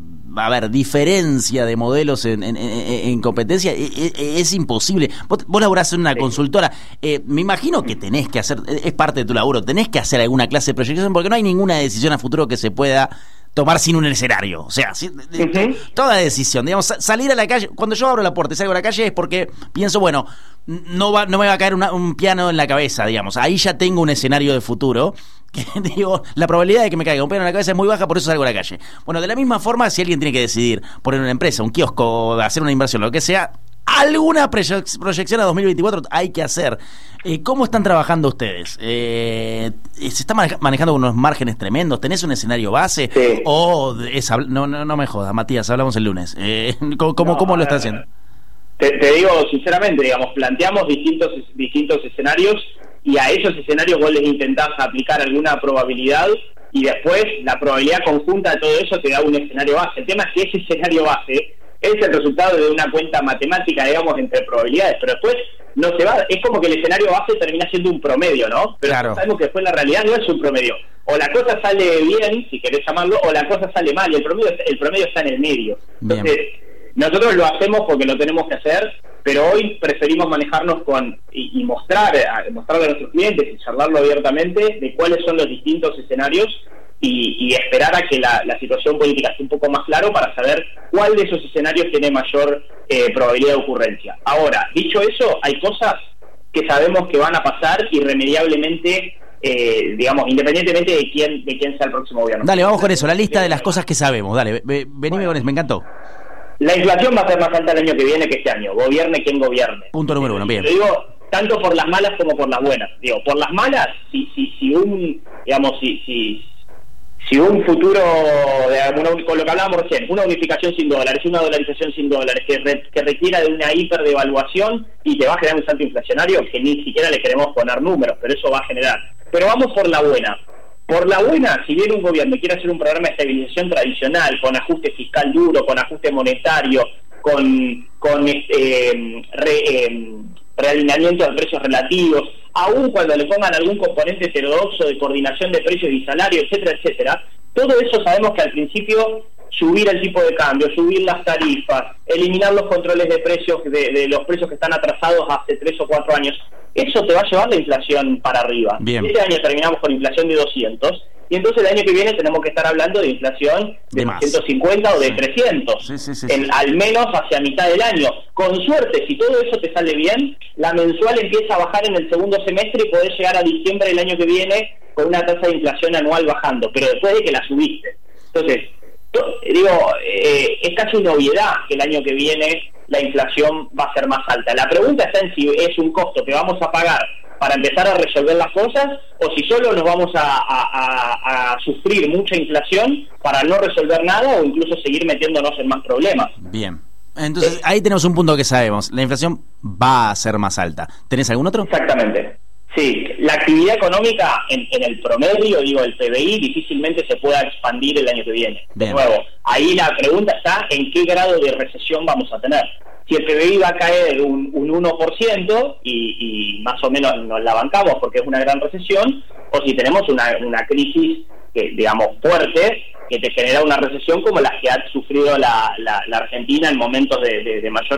S15: a ver, diferencia de modelos en, en, en competencia, es, es imposible. Vos, vos laburás en una sí. consultora, eh, me imagino que tenés que hacer, es parte de tu laburo, tenés que hacer alguna clase de proyección, porque no hay ninguna decisión a futuro que se pueda tomar sin un escenario. O sea, si, uh-huh. toda decisión, digamos, salir a la calle, cuando yo abro la puerta y salgo a la calle es porque pienso, bueno, no va, no me va a caer una, un piano en la cabeza, digamos, ahí ya tengo un escenario de futuro, que digo, la probabilidad de que me caiga un piano en la cabeza es muy baja, por eso salgo a la calle. Bueno, de la misma forma, si alguien tiene que decidir poner una empresa, un kiosco, hacer una inversión, lo que sea, alguna proyección a dos mil veinticuatro hay que hacer. Eh, ¿Cómo están trabajando ustedes? Eh, ¿Se está manejando con unos márgenes tremendos? ¿Tenés un escenario base? Sí. ¿O es, no, no, no me jodas, Matías, hablamos el lunes. Eh, ¿Cómo, cómo,
S3: no,
S15: cómo lo están haciendo?
S3: Te, te digo sinceramente, digamos, planteamos distintos, distintos escenarios, y a esos escenarios vos les intentás aplicar alguna probabilidad, y después la probabilidad conjunta de todo eso te da un escenario base. El tema es que ese escenario base es el resultado de una cuenta matemática, digamos, entre probabilidades, pero después no se va, es como que el escenario base termina siendo un promedio, ¿no? Pero claro. sabemos que después la realidad no es un promedio. O la cosa sale bien, si querés llamarlo, o la cosa sale mal, y el promedio, el promedio está en el medio. Entonces, bien. nosotros lo hacemos porque lo tenemos que hacer, pero hoy preferimos manejarnos con y, y mostrar, mostrarle a nuestros clientes y charlarlo abiertamente de cuáles son los distintos escenarios, Y, y esperar a que la, la situación política esté un poco más claro para saber cuál de esos escenarios tiene mayor eh, probabilidad de ocurrencia. Ahora, dicho eso, hay cosas que sabemos que van a pasar irremediablemente, eh, digamos, independientemente de quién de quién sea el próximo gobierno.
S15: Dale, vamos con eso, la lista de las cosas que sabemos. Dale, venime bueno, con eso, me encantó.
S3: La inflación va a ser más alta el año que viene que este año, gobierne quien gobierne.
S15: Punto número uno, bien.
S3: Lo digo tanto por las malas como por las buenas. Digo, por las malas, si, si, si un, digamos, si... si Si un futuro, de, una, con lo que hablábamos recién, una unificación sin dólares, una dolarización sin dólares, que, re, que requiera de una hiperdevaluación y que va a generar un salto inflacionario, que ni siquiera le queremos poner números, pero eso va a generar. Pero vamos por la buena. Por la buena, si viene un gobierno y quiere hacer un programa de estabilización tradicional, con ajuste fiscal duro, con ajuste monetario, con, con eh, re, eh, realineamiento de precios relativos, aún cuando le pongan algún componente heterodoxo de coordinación de precios y salarios, etcétera, etcétera, todo eso sabemos que al principio subir el tipo de cambio, subir las tarifas, eliminar los controles de precios de, de los precios que están atrasados hace tres o cuatro años, eso te va a llevar la inflación para arriba. Bien. Este año terminamos con inflación de doscientos, y entonces el año que viene tenemos que estar hablando de inflación de, de ciento cincuenta o de sí. trescientos, sí, sí, sí, en, sí. al menos hacia mitad del año. Con suerte, si todo eso te sale bien, la mensual empieza a bajar en el segundo semestre y podés llegar a diciembre del año que viene con una tasa de inflación anual bajando, pero después de que la subiste. Entonces, to, digo, eh, es casi una obviedad que el año que viene la inflación va a ser más alta. La pregunta está en si es un costo que vamos a pagar para empezar a resolver las cosas, o si solo nos vamos a, a, a, a sufrir mucha inflación para no resolver nada o incluso seguir metiéndonos en más problemas.
S15: Bien, entonces ahí tenemos un punto que sabemos, la inflación va a ser más alta. ¿Tenés algún otro?
S3: Exactamente. Sí, la actividad económica en, en el promedio, digo, el P B I difícilmente se pueda expandir el año que viene. Bien. De nuevo, ahí la pregunta está en qué grado de recesión vamos a tener. Si el P B I va a caer un, un uno por ciento y, y más o menos nos la bancamos porque es una gran recesión, o si tenemos una, una crisis, que, digamos, fuerte, que te genera una recesión como las que ha sufrido la, la, la Argentina en momentos de, de, de mayor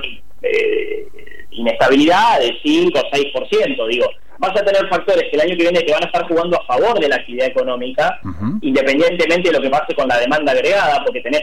S3: eh, inestabilidad, de cinco o seis por ciento, digo. Vas a tener factores que el año que viene te van a estar jugando a favor de la actividad económica, uh-huh. independientemente de lo que pase con la demanda agregada, porque tenés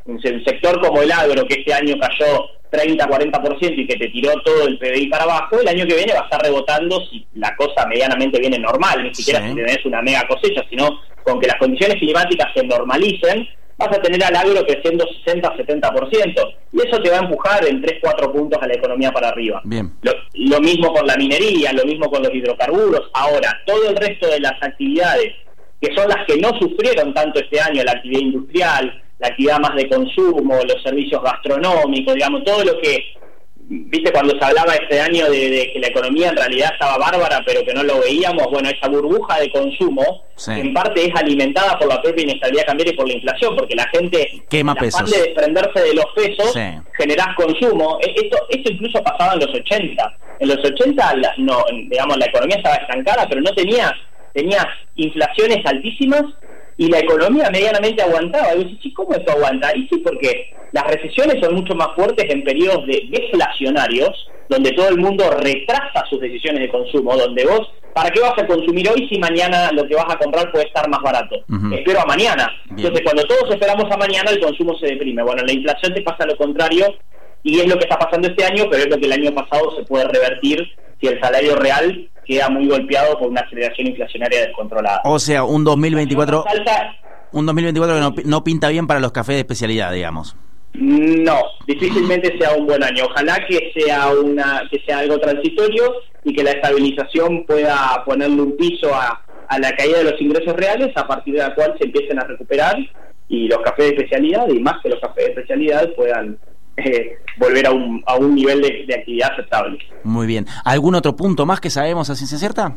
S3: un sector como el agro, que este año cayó treinta a cuarenta por ciento y que te tiró todo el P B I para abajo, el año que viene va a estar rebotando si la cosa medianamente viene normal, ni siquiera sí. si tenés una mega cosecha, sino con que las condiciones climáticas se normalicen, vas a tener al agro creciendo sesenta a setenta por ciento, y eso te va a empujar en tres a cuatro puntos a la economía para arriba.
S15: Bien.
S3: Lo, lo mismo con la minería, lo mismo con los hidrocarburos. Ahora, todo el resto de las actividades, que son las que no sufrieron tanto este año, la actividad industrial, la actividad más de consumo, los servicios gastronómicos, digamos, todo lo que, viste, cuando se hablaba este año de, de que la economía en realidad estaba bárbara, pero que no lo veíamos, bueno, esa burbuja de consumo, sí. en parte es alimentada por la propia inestabilidad cambiaria y por la inflación, porque la gente,
S15: quema
S3: la
S15: pesos.
S3: afán de desprenderse de los pesos,
S15: sí.
S3: generás consumo. Esto, esto incluso pasaba en los ochenta. En los ochenta, la, no, digamos, la economía estaba estancada, pero no tenía, tenía inflaciones altísimas, y la economía medianamente aguantaba. Y dices, ¿cómo esto aguanta? Y sí, porque las recesiones son mucho más fuertes en periodos de deflacionarios, donde todo el mundo retrasa sus decisiones de consumo, donde vos, ¿para qué vas a consumir hoy si mañana lo que vas a comprar puede estar más barato? Uh-huh. Espero a mañana. Bien. Entonces, cuando todos esperamos a mañana, el consumo se deprime. Bueno, la inflación te pasa lo contrario, y es lo que está pasando este año, pero es lo que el año pasado se puede revertir si el salario real queda muy golpeado por una aceleración inflacionaria descontrolada.
S15: O sea, un dos mil veinticuatro un dos mil veinticuatro que no, no pinta bien para los cafés de especialidad, digamos.
S3: No, difícilmente sea un buen año. Ojalá que sea una que sea algo transitorio y que la estabilización pueda ponerle un piso a, a la caída de los ingresos reales, a partir de la cual se empiecen a recuperar y los cafés de especialidad, y más que los cafés de especialidad, puedan Eh, volver a un, a un nivel de, de actividad aceptable.
S15: Muy bien. ¿Algún otro punto más que sabemos a ciencia cierta?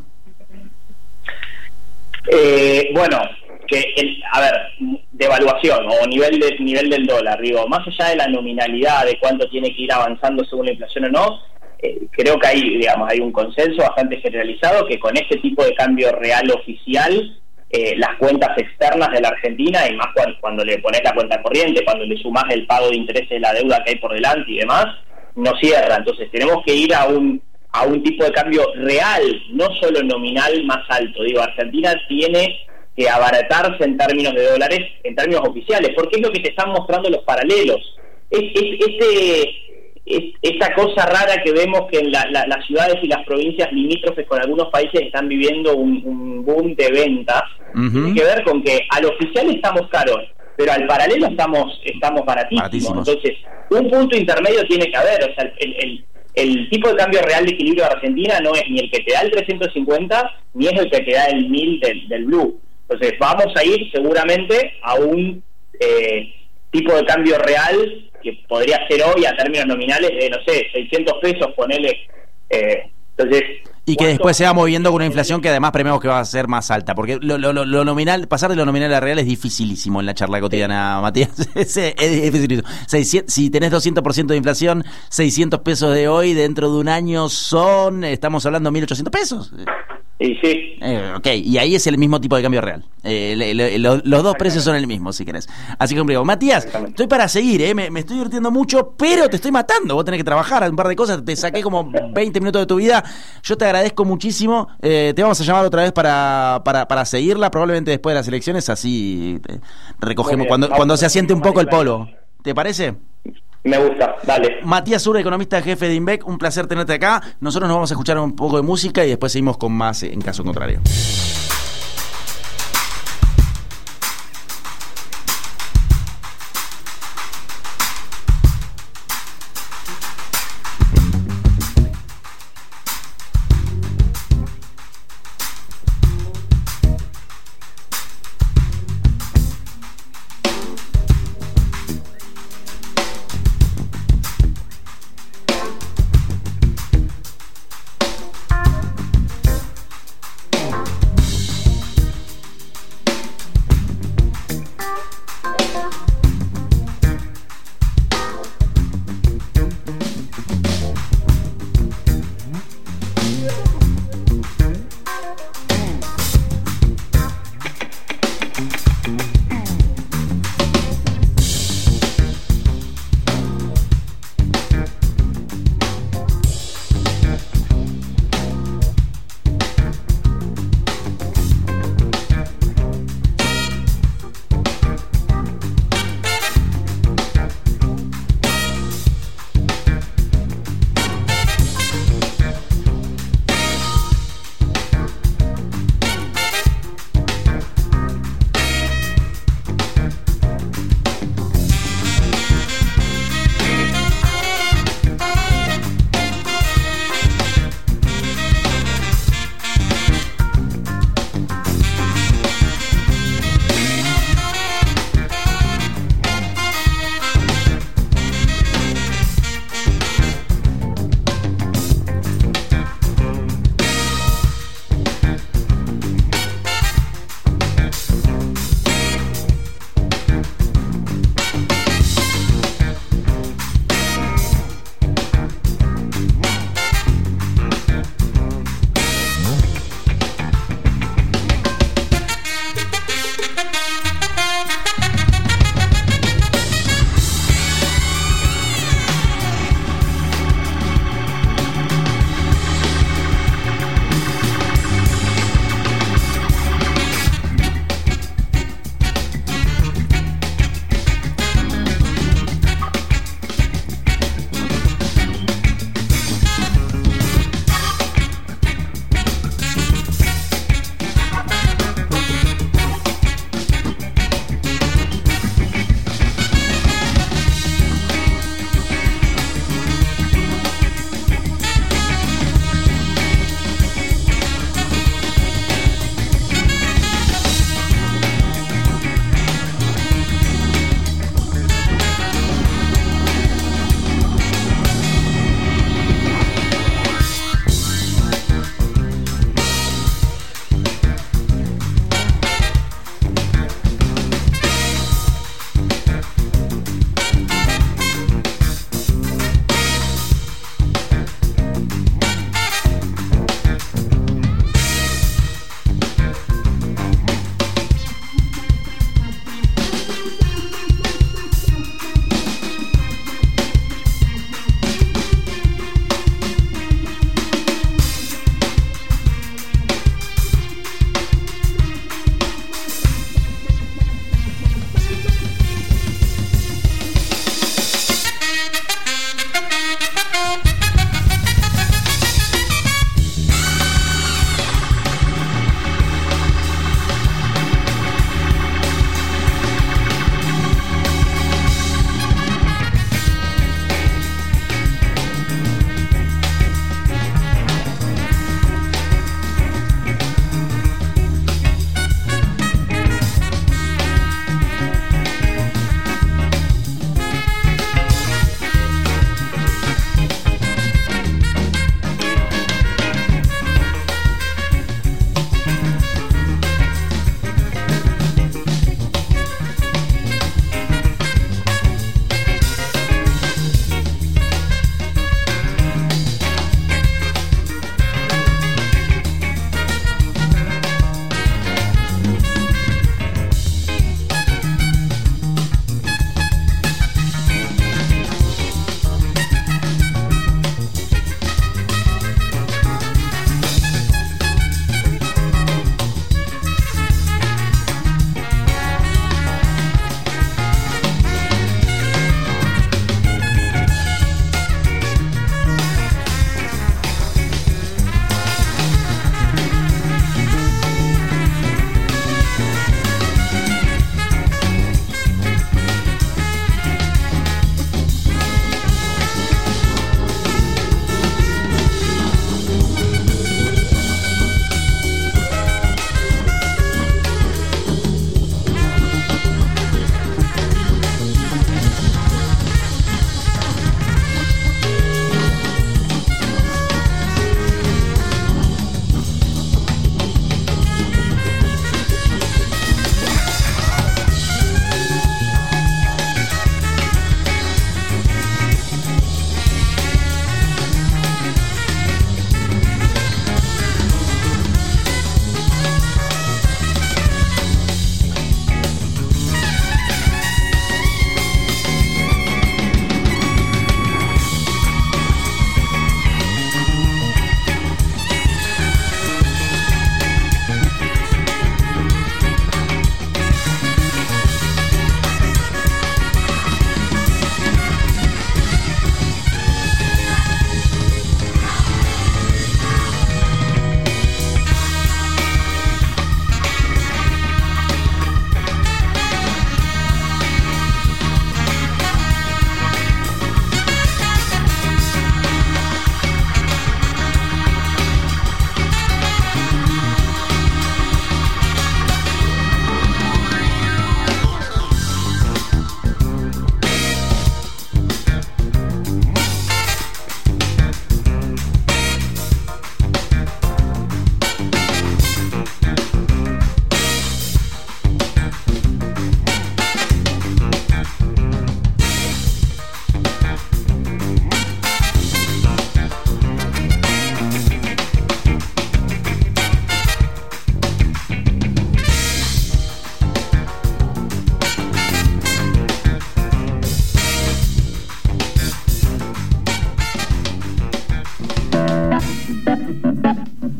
S3: Eh, bueno, que el, a ver, devaluación o nivel de nivel del dólar, digo, más allá de la nominalidad de cuánto tiene que ir avanzando según la inflación o no, eh, creo que hay, digamos, hay un consenso bastante generalizado que con este tipo de cambio real oficial, Eh, las cuentas externas de la Argentina, y más cuando, cuando le pones la cuenta corriente, cuando le sumás el pago de intereses de la deuda que hay por delante y demás, no cierra. Entonces tenemos que ir a un a un tipo de cambio real, no solo nominal, más alto. Digo, Argentina tiene que abaratarse en términos de dólares, en términos oficiales, porque es lo que te están mostrando los paralelos. Es, es, este, es esa cosa rara que vemos que en la, la, las ciudades y las provincias limítrofes con algunos países están viviendo un, un boom de ventas. Uh-huh. Tiene que ver con que al oficial estamos caros, pero al paralelo estamos estamos baratísimos. baratísimos. Entonces, un punto intermedio tiene que haber. O sea, el, el, el tipo de cambio real de equilibrio de Argentina no es ni el que te da el trescientos cincuenta, ni es el que te da el mil del, del Blue. Entonces, vamos a ir seguramente a un eh, tipo de cambio real que podría ser hoy a términos nominales de, no sé, seiscientos pesos, ponele. Eh, entonces...
S15: Y que después se va moviendo con una inflación que además prevemos que va a ser más alta, porque lo, lo, lo nominal, pasar de lo nominal a real es dificilísimo en la charla cotidiana, Matías. es, es dificilísimo. seiscientos, si tenés doscientos por ciento de inflación, seiscientos pesos de hoy, dentro de un año son, estamos hablando mil ochocientos pesos.
S3: Y sí.
S15: Eh, ok, y ahí es el mismo tipo de cambio real. Eh, le, le, lo, los dos precios son el mismo, si querés. Así que, hombre, Matías, estoy para seguir, eh, me, me estoy divirtiendo mucho, pero te estoy matando. Vos tenés que trabajar un par de cosas, te saqué como veinte minutos de tu vida. Yo te agradezco muchísimo. Eh, te vamos a llamar otra vez para, para, para seguirla, probablemente después de las elecciones, así eh, recogemos cuando, cuando se asiente un poco el polvo. ¿Te parece?
S3: Me gusta, dale.
S15: Matías Urra, economista jefe de INVEC, un placer tenerte acá. Nosotros nos vamos a escuchar un poco de música y después seguimos con más en caso contrario.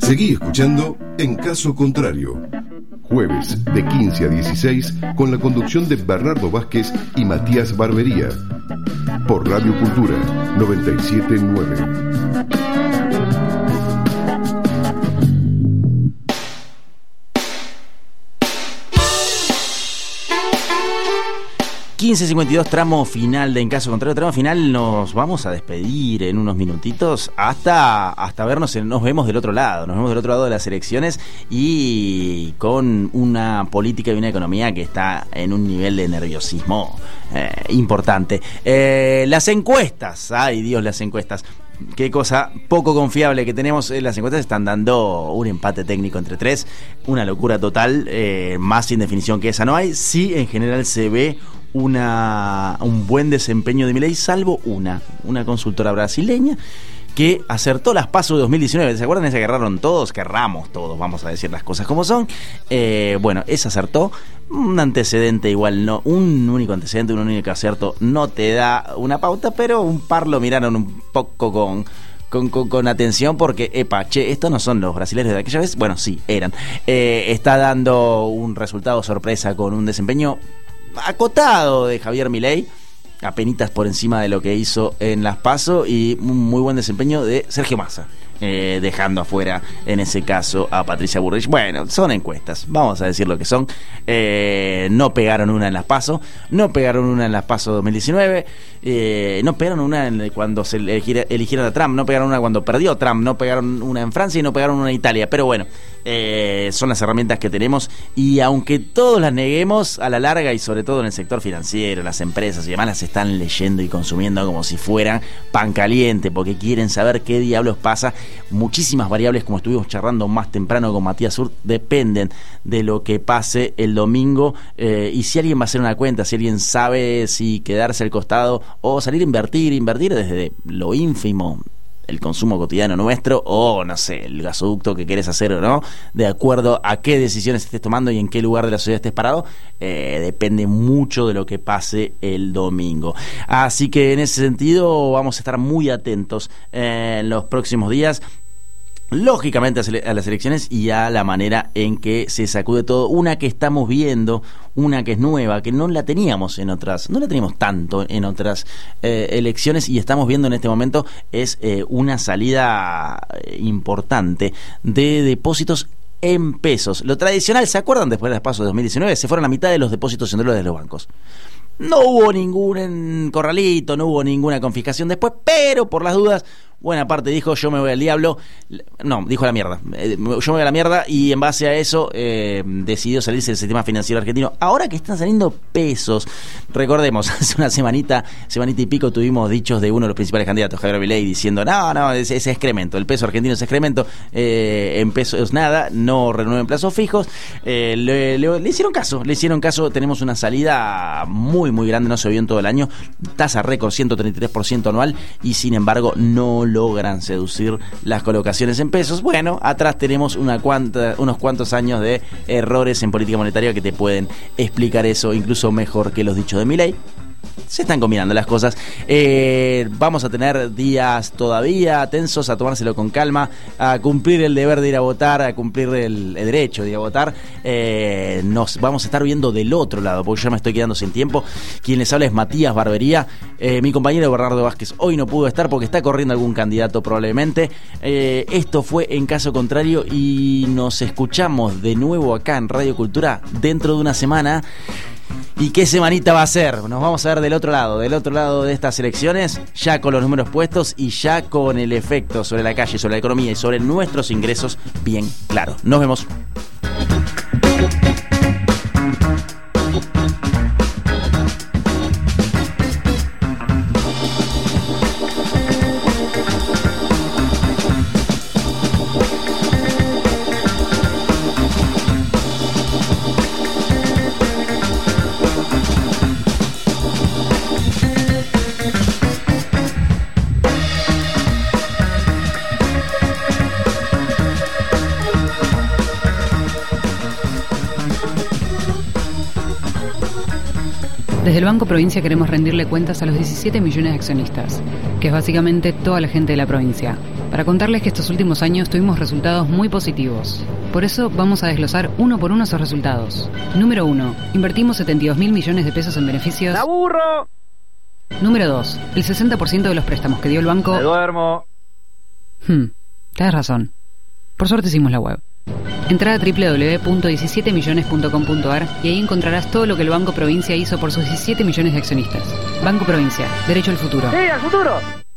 S1: Seguí escuchando En Caso Contrario. Jueves de quince a dieciséis con la conducción de Bernardo Vázquez y Matías Barbería. Por Radio Cultura noventa y siete punto nueve.
S15: quince cincuenta y dos, tramo final de En Caso Contrario, tramo final. Nos vamos a despedir en unos minutitos hasta, hasta vernos, en, nos vemos del otro lado, nos vemos del otro lado de las elecciones y con una política y una economía que está en un nivel de nerviosismo eh, importante. Eh, las encuestas, ay Dios, las encuestas. Qué cosa poco confiable que tenemos. Las encuestas están dando un empate técnico entre tres, una locura total, eh, más sin definición que esa no hay. Sí, en general se ve una un buen desempeño de Milei, salvo una, una consultora brasileña que acertó las PASO de dos mil diecinueve. ¿Se acuerdan esa que erraron todos? Que erramos todos, vamos a decir las cosas como son. Eh, bueno, esa acertó. Un antecedente igual no, un único antecedente, un único acierto no te da una pauta, pero un par lo miraron un poco con... Con, con, con atención porque, epa, che, estos no son los brasileños de aquella vez. Bueno, sí, eran. Eh, está dando un resultado sorpresa con un desempeño acotado de Javier Milei, apenitas por encima de lo que hizo en las PASO, y un muy buen desempeño de Sergio Massa, eh, dejando afuera en ese caso a Patricia Bullrich. Bueno, son encuestas, vamos a decir lo que son. Eh, no pegaron una en las PASO, no pegaron una en las PASO dos mil diecinueve, eh, no pegaron una en cuando se eligiera, eligieron a Trump, no pegaron una cuando perdió Trump, no pegaron una en Francia y no pegaron una en Italia. Pero bueno, eh, son las herramientas que tenemos, y aunque todos las neguemos, a la larga, y sobre todo en el sector financiero, las empresas y demás, las están leyendo y consumiendo como si fueran pan caliente, porque quieren saber qué diablos pasa. Muchísimas variables, como estuvimos charlando más temprano con Matías Sur, dependen de lo que pase el domingo, eh, y si alguien va a hacer una cuenta, si alguien sabe si quedarse al costado o salir a invertir, invertir desde lo ínfimo, el consumo cotidiano nuestro, o no sé, el gasoducto que querés hacer o no, de acuerdo a qué decisiones estés tomando y en qué lugar de la sociedad estés parado, eh, depende mucho de lo que pase el domingo. Así que en ese sentido vamos a estar muy atentos eh, en los próximos días, lógicamente a las elecciones y a la manera en que se sacude todo. Una que estamos viendo, una que es nueva, que no la teníamos en otras, no la teníamos tanto en otras eh, elecciones, y estamos viendo en este momento es eh, una salida importante de depósitos en pesos. Lo tradicional, ¿se acuerdan? Después de las PASO de dos mil diecinueve se fueron la mitad de los depósitos en dólares de los bancos. No hubo ningún corralito, no hubo ninguna confiscación después, pero por las dudas, buena parte dijo: yo me voy al diablo. No, dijo a la mierda. Yo me voy a la mierda, y en base a eso eh, decidió salirse del sistema financiero argentino. Ahora que están saliendo pesos, recordemos, hace una semanita, semanita y pico tuvimos dichos de uno de los principales candidatos, Javier Milei, diciendo: no, no, es, es excremento, el peso argentino es excremento, eh, en pesos nada, no renueven plazos fijos. Eh, le, le, le hicieron caso, le hicieron caso. Tenemos una salida muy, muy grande, no se vio en todo el año, tasa récord ciento treinta y tres por ciento anual, y sin embargo no logran seducir las colocaciones en pesos. Bueno, atrás tenemos una cuanta, unos cuantos años de errores en política monetaria que te pueden explicar eso incluso mejor que los dichos de Milei. Se están combinando las cosas. Eh, vamos a tener días todavía tensos, a tomárselo con calma, a cumplir el deber de ir a votar, a cumplir el, el derecho de ir a votar. Eh, nos vamos a estar viendo del otro lado, porque ya me estoy quedando sin tiempo. Quien les habla es Matías Barbería. Eh, mi compañero Bernardo Vázquez hoy no pudo estar porque está corriendo algún candidato probablemente. Eh, esto fue En Caso Contrario, y nos escuchamos de nuevo acá en Radio Cultura dentro de una semana. ¿Y qué semanita va a ser? Nos vamos a ver del otro lado, del otro lado de estas elecciones, ya con los números puestos y ya con el efecto sobre la calle, sobre la economía y sobre nuestros ingresos bien claro. Nos vemos.
S2: Desde el Banco Provincia queremos rendirle cuentas a los diecisiete millones de accionistas, que es básicamente toda la gente de la provincia, para contarles que estos últimos años tuvimos resultados muy positivos. Por eso vamos a desglosar uno por uno esos resultados. Número uno. Invertimos setenta y dos mil millones de pesos en beneficios.
S16: ¡La burro!
S2: Número dos. El sesenta por ciento de los préstamos que dio el banco...
S16: ¡Me duermo!
S2: Hmm, tienes razón. Por suerte hicimos la web. Entrá a doble u doble u doble u punto diecisiete millones punto com punto a r y ahí encontrarás todo lo que el Banco Provincia hizo por sus diecisiete millones de accionistas. Banco Provincia, derecho al futuro.
S16: ¡Sí, al futuro!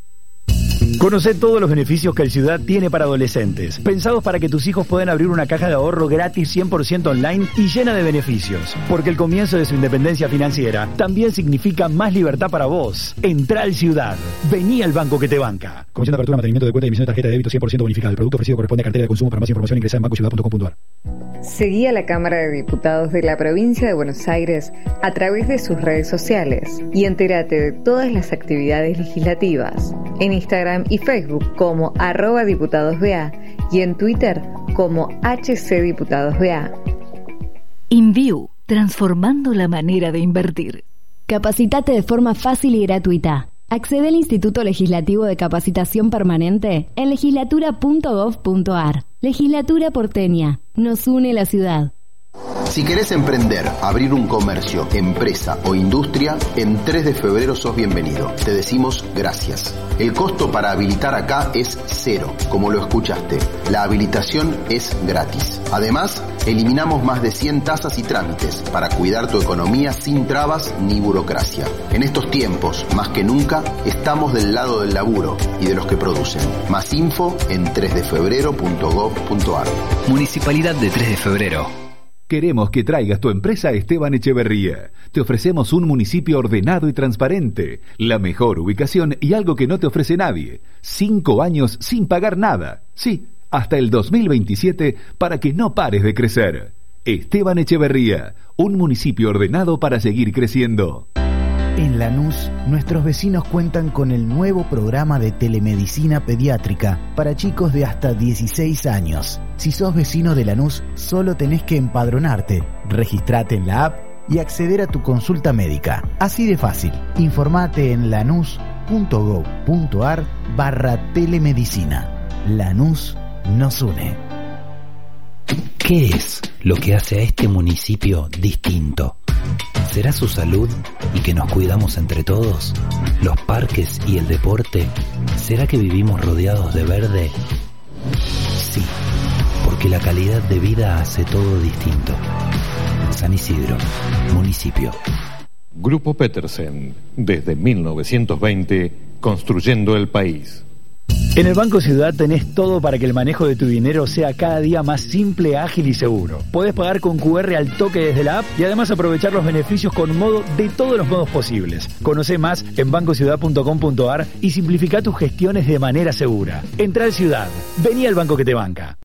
S4: Conoce todos los beneficios que el Ciudad tiene para adolescentes, pensados para que tus hijos puedan abrir una caja de ahorro gratis cien por ciento online y llena de beneficios. Porque el comienzo de su independencia financiera también significa más libertad para vos. Entrá al Ciudad. Vení al banco que te banca.
S5: Comisión de apertura, mantenimiento de cuenta y emisión de tarjeta de débito cien por ciento bonificada. El producto ofrecido corresponde a cartera de consumo. Para más información ingresa en banco ciudad punto com punto a r.
S6: Seguí a la Cámara de Diputados de la Provincia de Buenos Aires a través de sus redes sociales y entérate de todas las actividades legislativas en Instagram y Facebook como arroba diputadosba y en Twitter como hcdiputadosba.
S7: InView, transformando la manera de invertir.
S8: Capacitate de forma fácil y gratuita. Accede al Instituto Legislativo de Capacitación Permanente en legislatura punto gov punto a r. Legislatura porteña. Nos une la ciudad.
S9: Si querés emprender, abrir un comercio, empresa o industria, en tres de febrero sos bienvenido. Te decimos gracias. El costo para habilitar acá es cero, como lo escuchaste. La habilitación es gratis. Además, eliminamos más de cien tasas y trámites para cuidar tu economía sin trabas ni burocracia. En estos tiempos, más que nunca, estamos del lado del laburo y de los que producen. Más info en tres de febrero punto gov punto a r.
S10: Municipalidad de tres de febrero.
S11: Queremos que traigas tu empresa a Esteban Echeverría. Te ofrecemos un municipio ordenado y transparente, la mejor ubicación y algo que no te ofrece nadie. Cinco años sin pagar nada. Sí, hasta el dos mil veintisiete para que no pares de crecer. Esteban Echeverría, un municipio ordenado para seguir creciendo.
S12: En Lanús, nuestros vecinos cuentan con el nuevo programa de telemedicina pediátrica para chicos de hasta dieciséis años. Si sos vecino de Lanús, solo tenés que empadronarte, registrate en la app y acceder a tu consulta médica. Así de fácil. Informate en lanús punto gov punto a r barra telemedicina. Lanús nos une.
S13: ¿Qué es lo que hace a este municipio distinto? ¿Será su salud y que nos cuidamos entre todos? ¿Los parques y el deporte? ¿Será que vivimos rodeados de verde? Sí, porque la calidad de vida hace todo distinto. San Isidro, municipio.
S14: Grupo Petersen, desde mil novecientos veinte, construyendo el país.
S4: En el Banco Ciudad tenés todo para que el manejo de tu dinero sea cada día más simple, ágil y seguro. Podés pagar con cu erre al toque desde la app y además aprovechar los beneficios con modo de todos los modos posibles. Conocé más en banco ciudad punto com punto a r y simplifica tus gestiones de manera segura. Entrá al Ciudad. Vení al banco que te banca.